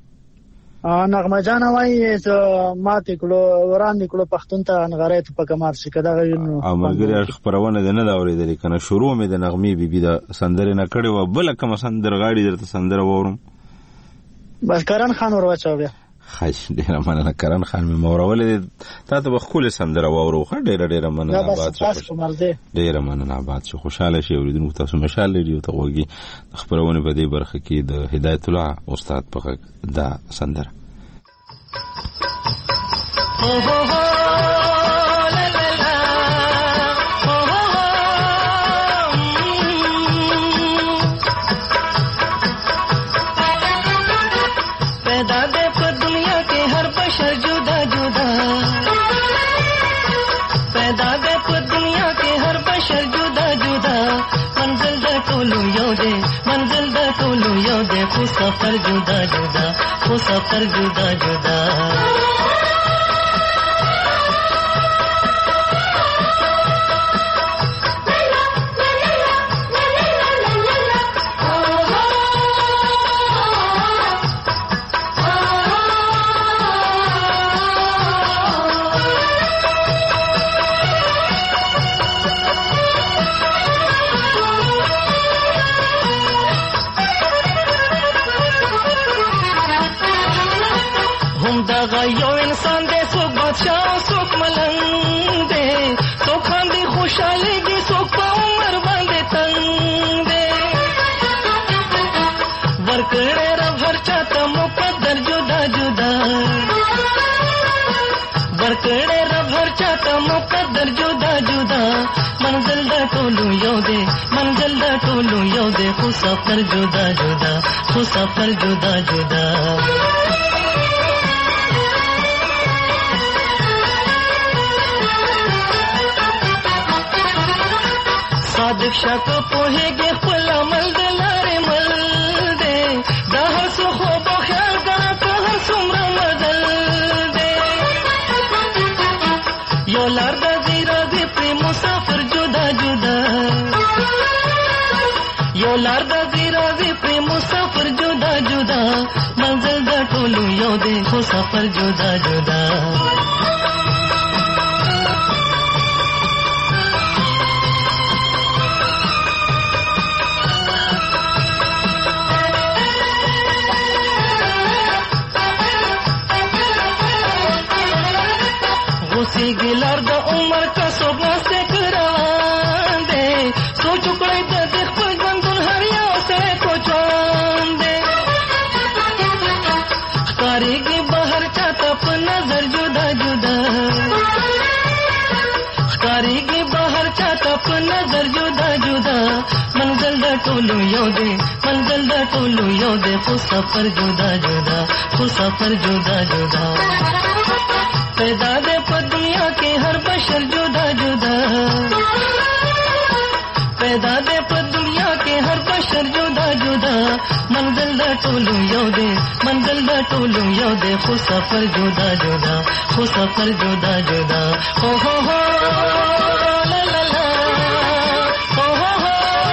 نغمه جان وایي چې ماته کړو وران نکړو پښتون ته نغړې ته پکمار شي کدا غوینو. او ملګری خبرونه ده نه دا اورېدلې کنه شروع مې د نغمې بیبي د سندره نه کړې و بل کوم سندره غاړي درته سندره وورم. بس کرن خان ور واچو بیا. خاص ډیره مننه. کرن خان مې مورولې تا ته بخول سندره وورو. خ ډیره ډیره مننه. آباد شو. ډیره مننه. آباد شو. خوشاله شي. اوریدونکو تاسو مشال ریډیو ته وګورئ. خبرونه په دې برخه کې د هدایت الله استاد په دا سندره. Oh, oh, oh, la, la, la. Oh, oh, oh. पैदा दे पर दुनिया के हर बशर जुदा जुदा. पैदा दे पर दुनिया के हर बशर जुदा जुदा. मंजिल दा टोलू यो दे मंजिल दा टोलू यो दे खु सफर जुदा जुदा खु सफर जुदा जुदा. यो इंसान दे सुख बादशाह सुख मलंग दे सुख खांदी खुशहाली दी सुख पा उमर बांधे तंग दे वर्कड़े रब हर चाहता मुकद्दर जुदा जुदा. वर्कड़े रब हर चाहता मुकद्दर जुदा जुदा. मंजिल दा टोलू यो दे मंजिल दा टोलू यो दे खु सफर जुदा जुदा खु सफर जुदा जुदा. सादिक शक पोहेगे खुला मल दे लारे मल दे दा हर सु खो ख्याल करा तो हर सुमरा मदल दे. यो लार दा जीरा दे प्रेम मुसाफिर जुदा जुदा. यो लार दा जीरा दे प्रेम मुसाफिर जुदा जुदा. मंजिल दा ټولو یو دی خو سفر جدا جدا غوسی ګلار د عمر کا صبح سے کران دے سوچ کړی د خپل ژوندون هر یو سره کوچان دے ښکاریږي بهر چاته په نظر جدا جدا ښکاریږي بهر چاته په نظر جدا جدا منزل د ټولو یو دی منزل د ټولو یو دی خو سفر جدا جدا خو سفر جدا جدا پیدا دے پر دنیا کے ہر بشر جدا جدا پیدا دے پر دنیا کے ہر بشر جدا جدا منزل دا ټولو یو دے منزل دا ټولو یو دے خو سفر جدا جدا خو سفر جدا جدا ہو ہو ہو لا لا لا ہو ہو ہو.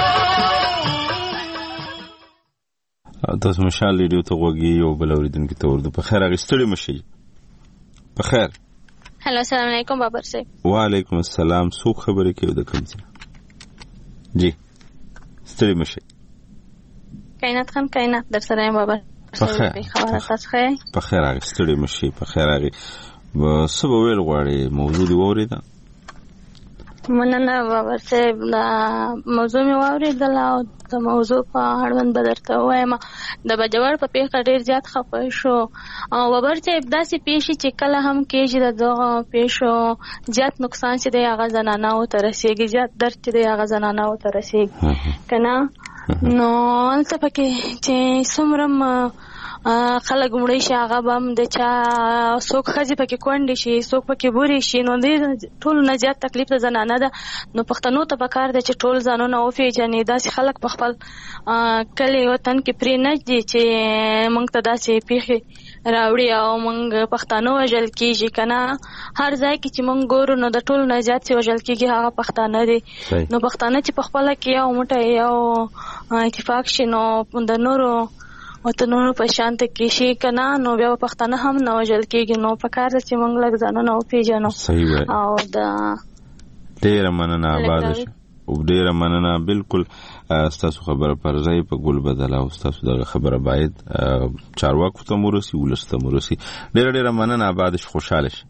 تاسو مشال ریډیو ته وګورئ او بل اوریدونکو ته ورته په خیر اغستړي مشي په خیر. هلو السلام علیکم بابر صاحب. وعلیکم السلام. څوک خبرې کوي د کوم ځای؟ جی ستړي مشي. کائنات خان کائنات در سره یم بابر. په خیر. خبره تاسو خیر؟ په خیر اغستړي مشي په خیر اغي. څه به ویل غواړي موضوع دی وریدا؟ مننه بابر صاحب دا موضوع می واوریدل او د موضوع په اړوند بدرته وایم د بجوړ په پیښه ډیر زیات خپه شو او بابر صاحب داسې پیښې چې کله هم کېږي د دغه پیښو زیات نقصان چې دی هغه زنانه او ترسيږي زیات درد چې دی هغه زنانه او ترسيږي کنه نو څه پکې چې څومره خلک مړی شي هغه بم د چا څوک خځې پکې کونډې شي څوک پکې بوري شي نو دې ټول نه زیات تکلیف د زنانه ده نو پښتنو ته پکار ده چې ټول ځانونه وپېژني داسې خلک په خپل کلي وطن کې پرې نه دي چې موږ ته داسې پیښې راوړي او موږ پښتانه وژل کېږي که نه هر ځای کې چې موږ ګورو نو د ټولو نه زیات چې وژل کېږي هغه پښتانه دي نو پښتانه چې په خپله کې یو موټی یو اتفاق شي نو د نورو وطنونو په شان ته کې شي که نه نو بیا پښتانه هم نه وژل کېږي نو پکار ده چې موږ لږ ځانونه وپېژنو او د ډېره مننه آباده شه ډېره مننه بالکل ستاسو خبره پر ځای په ګل بدله او ستاسو دغه خبره باید چارواکو ته هم ورسي ولس ته هم ورسي ډېره ډېره مننه آباده شه خوشحاله شه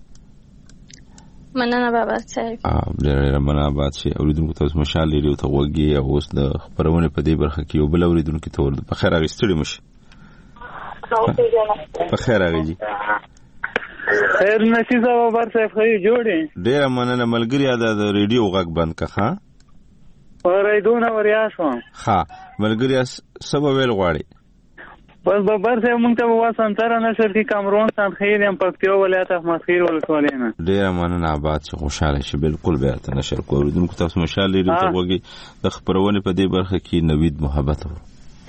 مننه بابا صاحب ډېره ډېره مننه آباد شي اوریدونکو تاسو مشال ریډیو ته وګورئ او اوس د خبرونه په دې برخه کې یو بل اوریدونکو ته ورته په خیر اغستړي مشي په خیر اغږي خیر نشي زما بابا صاحب خو جوړې ډېره مننه ملګری دا د ریډیو غږ بند کا ها اورېدونه وریا شو ها ملګری سبا ویل غواړي بس بابر صاحب مونږ ته واسانتره نشر کې کامرون سان خیر یم پکتیو ولایت احمد خیر ولسوالۍ نه ډېره مننه آباد چې خوشاله شي بالکل بیا ته نشر کوو اوریدونکو تاسو مشال لري ته وګورئ د خبرونه په دې برخه کې نوید محبت و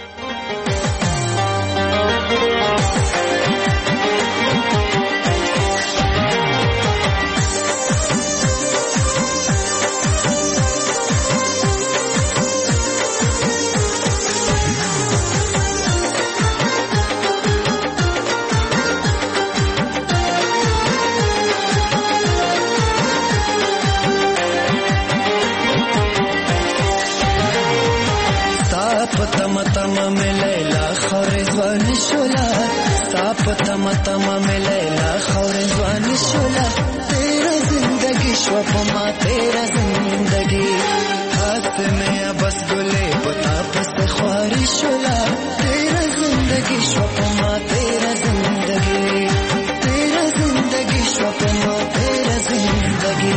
तमा तमा में लैला खौरे जवानी शोला तेरा जिंदगी शोपमा तेरा जिंदगी हाथ में बस गुले पता बस ख्वारी शोला तेरा जिंदगी शोपमा तेरा जिंदगी तेरा जिंदगी शोपमा तेरा जिंदगी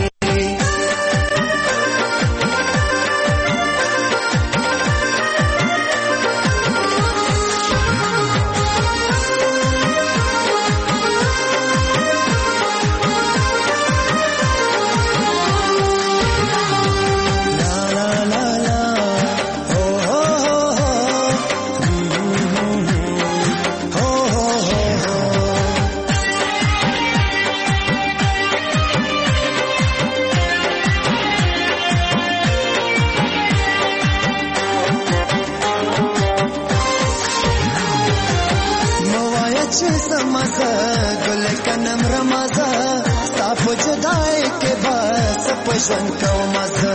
چې سمزه ګل کنم رمزه صاف جدای کې بس پښون کوم مزه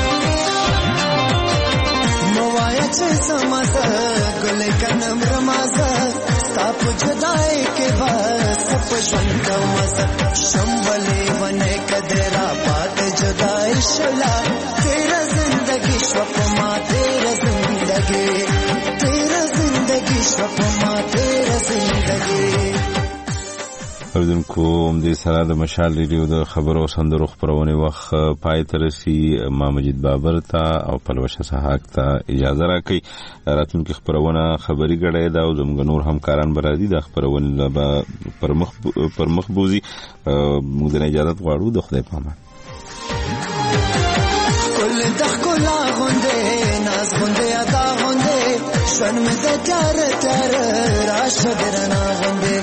موایا چې سمزه ګل کنم رمزه صاف جدای کې بس پښون کوم مزه شمبلې ونه کدرا پات جدای شلا تیرا زندگی شپ ما تیرا زندگی تیرا زندگی شپ ما تیرا زندگی. اوریدونکو دې سره د مشال ریډیو د خبرو سندرو خبرونه وخت پای ته رسي. ما مجید بابر ته او پلوشه سحاق ته اجازه راکړي. راتلونکي خبرونه خبري غړې دا او زموږ نور همکاران برادي د خبرونه پر مخ پر مخ بوزي. موږ د اجازه غواړو. د خدای په امان. کل دخلا غونډه ناز غونډه ادا غونډه شون مې د تر تر راشه درنا غونډه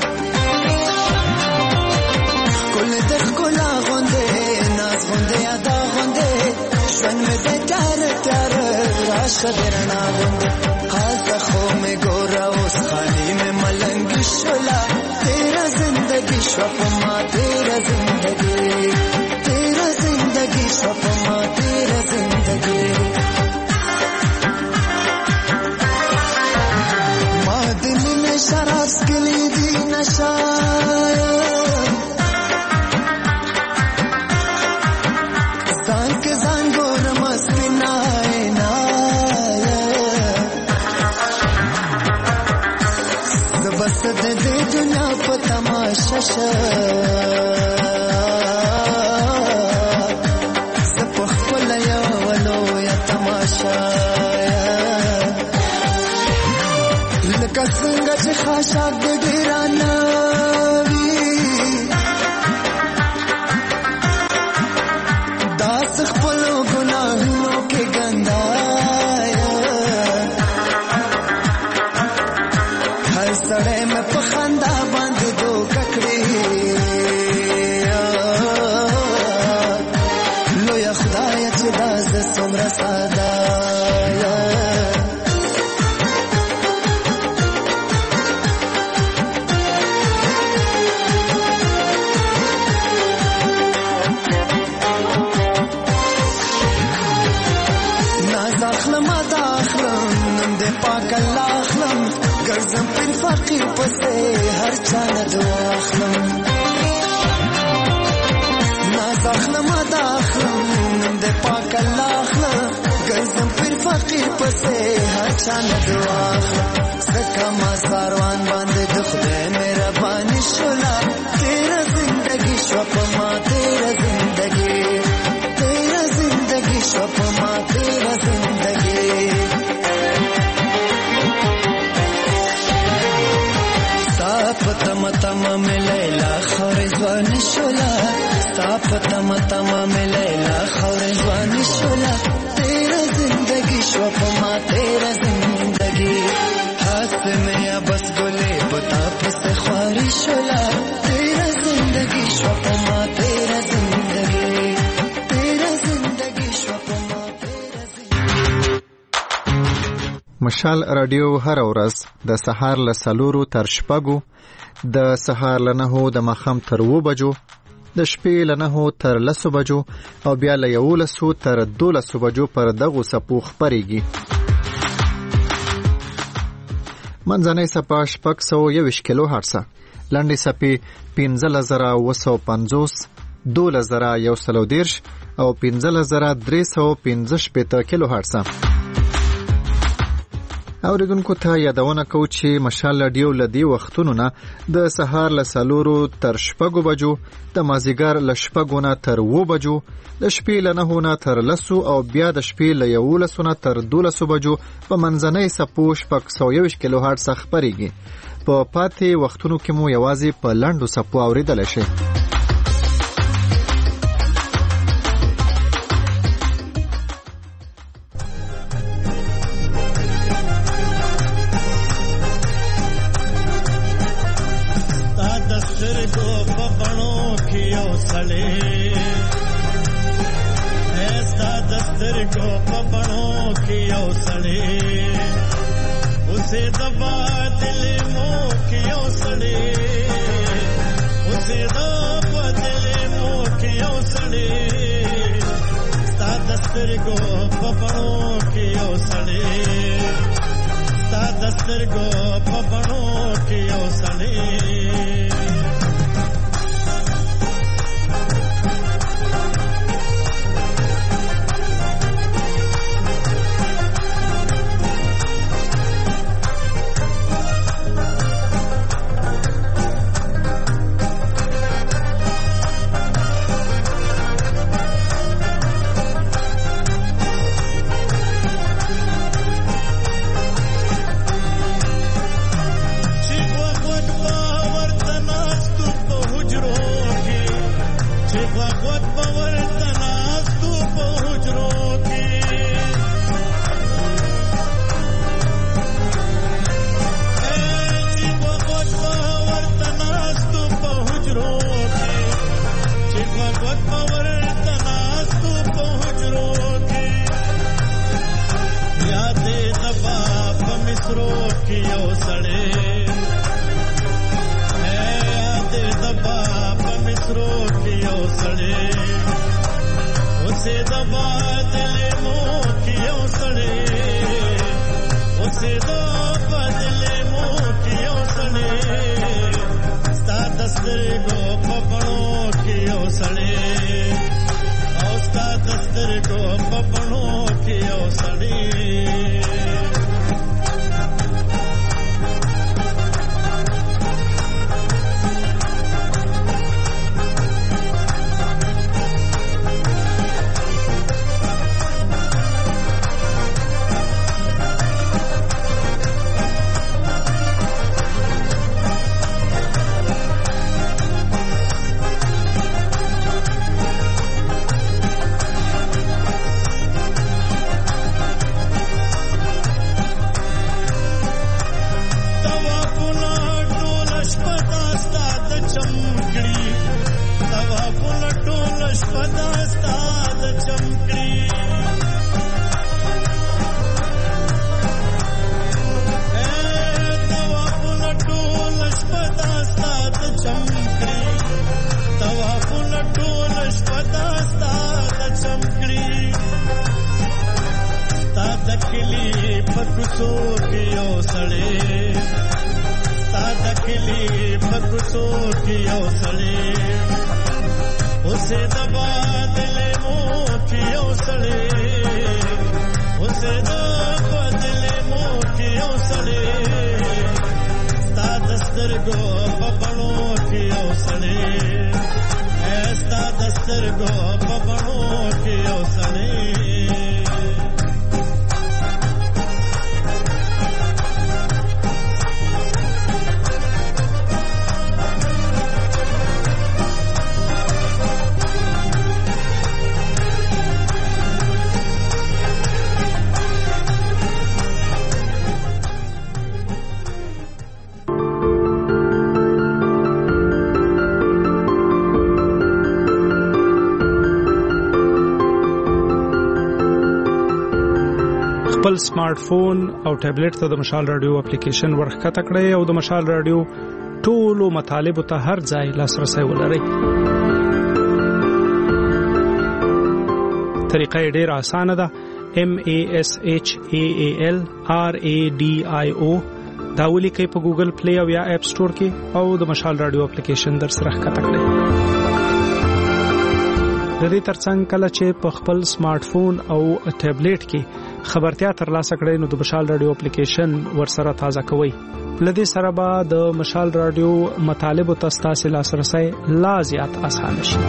کل دخلا غونډه ناز غونډه ادا غونډه شون مې د تر تر راشه درنا غونډه خاص خو مې ګورا اوس خالي مې ملنګ شولا تیرا زندگی شپ ما تیرا زندگی تیرا زندگی شپ ما تیرا زندگی ما دل میں شراب کلی دی نشا زان کے زان گور مست نائے نائے زبست دے دنیا پہ تماشا شا لکه څنګه چې خاشاک د ډیرانه وي داس خپل ګناهونو کې ګندایا هر سړی مې په خندا باندې دوکه کړې لویه خدایه چې دا زه څومره ساده فقیر پسې هر چا نه دعا اخلم ناز اخلم ادا اخلم نم دې پاک الله اخلم ګرځم پر فقیر پسې هر چا نه دعا اخلم زکه ما ساروان باندې د خدای مهرباني شولا تیرا زندگی شپ ما تیرا زندگی تیرا زندگی شپ ما تیرا زندگی تم تم میں لیلا خور زوان شولا صاف تم تم میں لیلا خور زوان شولا تیرا زندگی شوپ ما تیرا زندگی ہاتھ میں بس گلے بتا پس خواری شولا تیرا زندگی شوپ ما تیرا زندگی تیرا زندگی شوپ ما تیرا زندگی. مشال رادیو هر ورځ د سهار له څلورو تر شپږو د سهار له نهو د ماښام تر اوو بجو د شپې له نهو تر لسو بجو او بیا له یولسو تر دولسو بجو پر دغو څپو خپرېږي. منځنۍ څپه شپږ سوه یوویشت کیلو هرڅه، لنډې څپې پنځلس زره اوه سوه پنځوس، دولس زره یو سل او دېرش او پنځلس زره درې سوه پنځه شپېته کیلو هرڅه. اوریدونکو ته یادونه کوو چې مشال رادیو له دې وختونو نه د سهار له څلورو تر شپږو بجو، د مازدیګر له شپږو نه تر اوو بجو، د شپې له نهو نه تر لسو او بیا د شپې له یولسو نه تر دولسو بجو په منځنۍ څپو شپږ سوه یوویشت کیلو هرټز خپرېږي. په پاتې وختونو کې مو یوازې په لنډو څپو اورېدلی شئ. उसे दबा दिल मोह की ओसड़े بڼو کې یو سړی ستا د سترګو په بڼو کې یو سړی خپل سمارټ فون او ټابلیټ ته د مشال رادیو اپلیکیشن ورخکته کړئ او د مشال رادیو ټولو مطالبه ته هر ځای لاسرسي ولرئ. طریقه ډېره اسانه ده. M A S H A A L R A D I O دا ولیکئ په ګوګل پلی او یا اپ سٹور کې او د مشال رادیو اپلیکیشن در سره ښکته کړئ. د دې ترڅنګ کله چې په خپل سمارټ فون او ټابلیټ کې خبرتیا ترلاسه کړئ نو د مشال رادیو اپلیکیشن ورسره تازه کوئ. لدې سره به د مشال رادیو مطالب او تاسو لاسرسي لا زیات اسانه شي.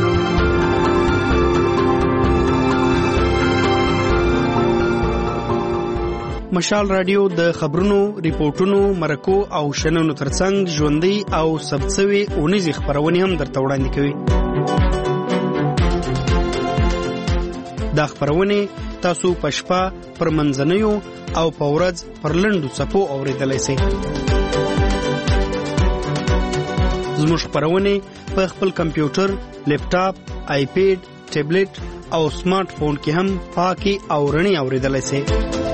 مشال رادیو د خبرونو، ریپورتونو، مرکو او شننو ترڅنګ ژوندۍ او ثبتسوي اونیزي خبرونه هم درته وړاندې کوي. دا خبرونه تاسو پښپا پر منځنیو او پورز پر لندو صفو اوریدلای شئ. زموږ خبرونه په خپل کمپیوټر، لیپټاپ، آیپیډ، ټابلیټ او سمارټ فون کې هم پاکي او رڼي اوریدلای شئ.